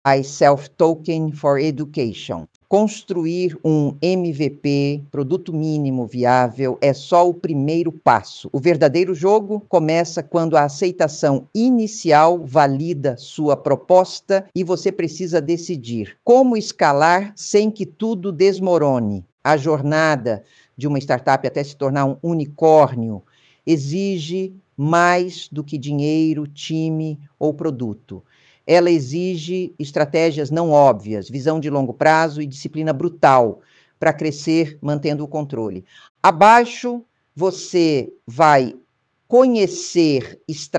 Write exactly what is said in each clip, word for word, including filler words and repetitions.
as Self-Token for Education. Construir um M V P, produto mínimo viável, é só o primeiro passo. O verdadeiro jogo começa quando a aceitação inicial valida sua proposta e você precisa decidir como escalar sem que tudo desmorone. A jornada de uma startup até se tornar um unicórnio exige mais do que dinheiro, time ou produto. Ela exige estratégias não óbvias, visão de longo prazo e disciplina brutal para crescer mantendo o controle. Abaixo, você vai conhecer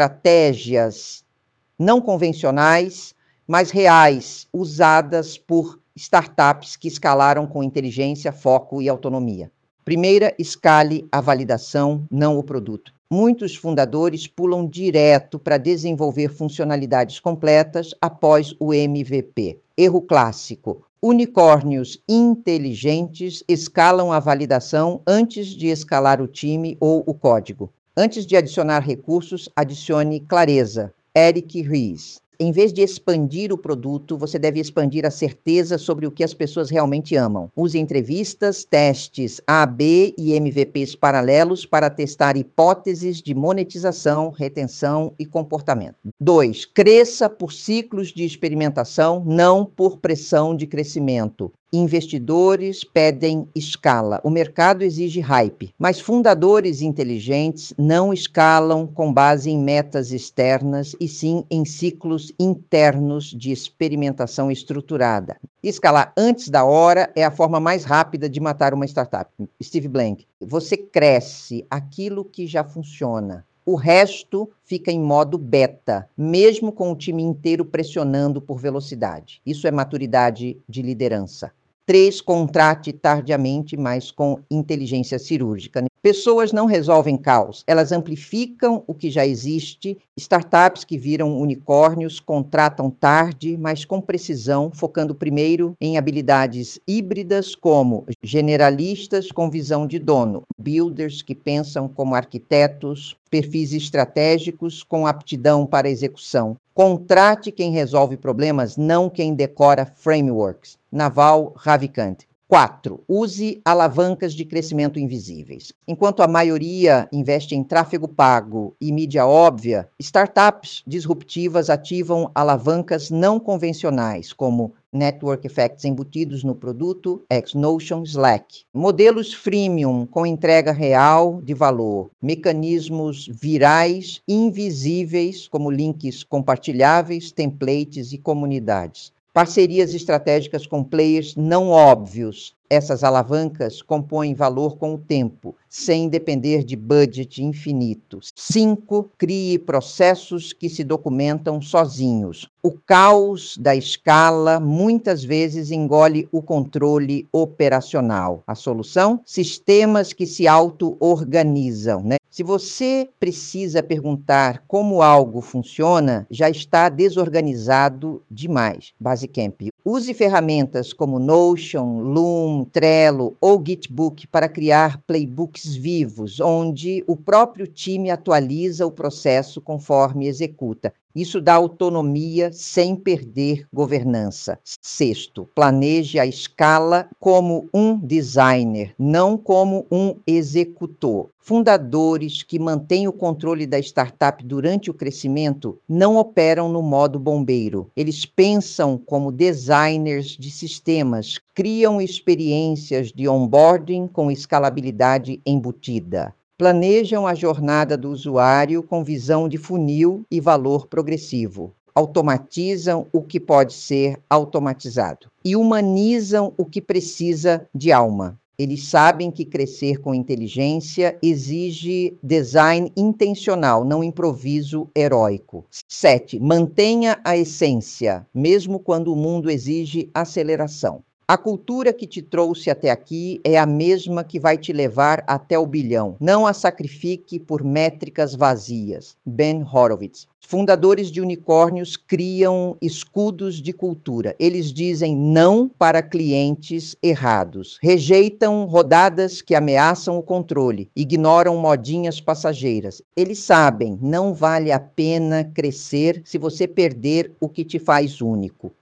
estratégias não convencionais, mas reais, usadas por startups que escalaram com inteligência, foco e autonomia. Primeira, escale a validação, não o produto. Muitos fundadores pulam direto para desenvolver funcionalidades completas após o M V P. Erro clássico: unicórnios inteligentes escalam a validação antes de escalar o time ou o código. Antes de adicionar recursos, adicione clareza. Eric Ries. Em vez de expandir o produto, você deve expandir a certeza sobre o que as pessoas realmente amam. Use entrevistas, testes A B e M V Ps paralelos para testar hipóteses de monetização, retenção e comportamento. dois. Cresça por ciclos de experimentação, não por pressão de crescimento. Investidores pedem escala. O mercado exige hype, mas fundadores inteligentes não escalam com base em metas externas, e sim em ciclos internos de experimentação estruturada. Escalar antes da hora é a forma mais rápida de matar uma startup. Steve Blank. Você cresce aquilo que já funciona. O resto fica em modo beta, mesmo com o time inteiro pressionando por velocidade. Isso é maturidade de liderança. Três, contrate tardiamente, mas com inteligência cirúrgica. Pessoas não resolvem caos, elas amplificam o que já existe. Startups que viram unicórnios contratam tarde, mas com precisão, focando primeiro em habilidades híbridas como generalistas com visão de dono, builders que pensam como arquitetos, perfis estratégicos com aptidão para execução. Contrate quem resolve problemas, não quem decora frameworks. Naval Ravikant. quatro. Use alavancas de crescimento invisíveis. Enquanto a maioria investe em tráfego pago e mídia óbvia, startups disruptivas ativam alavancas não convencionais, como network effects embutidos no produto, X-Notion, Slack. Modelos freemium com entrega real de valor. Mecanismos virais invisíveis, como links compartilháveis, templates e comunidades. Parcerias estratégicas com players não óbvios. Essas alavancas compõem valor com o tempo, sem depender de budget infinito. cinco. Crie processos que se documentam sozinhos. O caos da escala muitas vezes engole o controle operacional. A solução? Sistemas que se auto-organizam, né? Se você precisa perguntar como algo funciona, já está desorganizado demais. Basecamp. Use ferramentas como Notion, Loom, Trello ou Gitbook para criar playbooks vivos, onde o próprio time atualiza o processo conforme executa. Isso dá autonomia sem perder governança. Sexto, planeje a escala como um designer, não como um executor. Fundadores que mantêm o controle da startup durante o crescimento não operam no modo bombeiro. Eles pensam como designers de sistemas, criam experiências de onboarding com escalabilidade embutida. Planejam a jornada do usuário com visão de funil e valor progressivo. Automatizam o que pode ser automatizado. E humanizam o que precisa de alma. Eles sabem que crescer com inteligência exige design intencional, não improviso heróico. Sete. Mantenha a essência, mesmo quando o mundo exige aceleração. A cultura que te trouxe até aqui é a mesma que vai te levar até o bilhão. Não a sacrifique por métricas vazias. Ben Horowitz. Fundadores de unicórnios criam escudos de cultura. Eles dizem não para clientes errados. Rejeitam rodadas que ameaçam o controle. Ignoram modinhas passageiras. Eles sabem, não vale a pena crescer se você perder o que te faz único.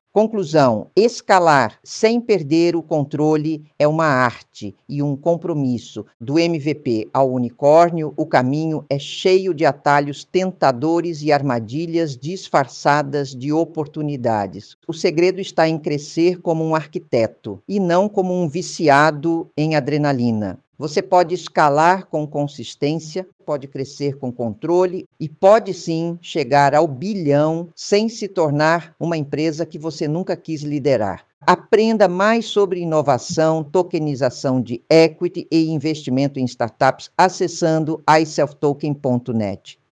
Conclusão: escalar sem perder o controle é uma arte e um compromisso. Do M V P ao unicórnio, o caminho é cheio de atalhos tentadores e armadilhas disfarçadas de oportunidades. O segredo está em crescer como um arquiteto e não como um viciado em adrenalina. Você pode escalar com consistência, pode crescer com controle e pode sim chegar ao bilhão sem se tornar uma empresa que você nunca quis liderar. Aprenda mais sobre inovação, tokenização de equity e investimento em startups acessando i self token ponto net.